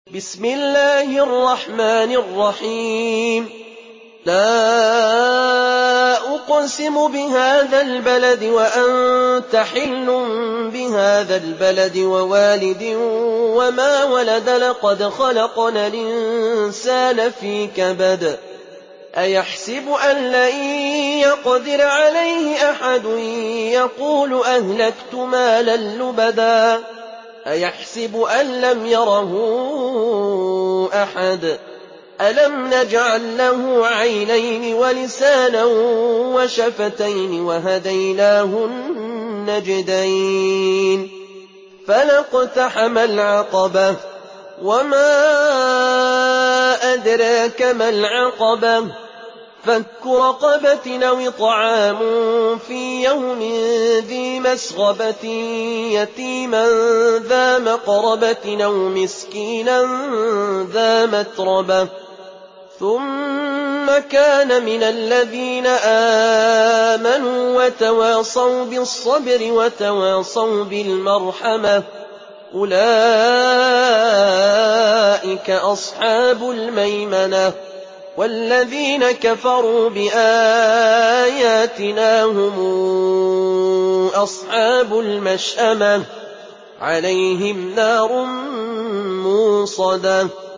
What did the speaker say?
بسم الله الرحمن الرحيم لا أقسم بهذا البلد وأنت حل بهذا البلد ووالد وما ولد لقد خلقنا الإنسان في كبد أيحسب أن لن يقدر عليه أحد يقول أهلكت مالا لبدا أيحسب أن لم يره أحد ألم نجعل له عينين ولسانا وشفتين وهديناه النجدين فلاقتحم العقبة وما أدراك ما العقبة فك رقبة أو إطعام في يوم ذي مسغبة يتيما ذا مقربة أو مسكينا ذا متربة ثم كان من الذين آمنوا وتواصوا بالصبر وتواصوا بالمرحمة أولئك أصحاب الميمنة والذين كفروا بآياتنا هم أصحاب المشأمة عليهم نار موصدة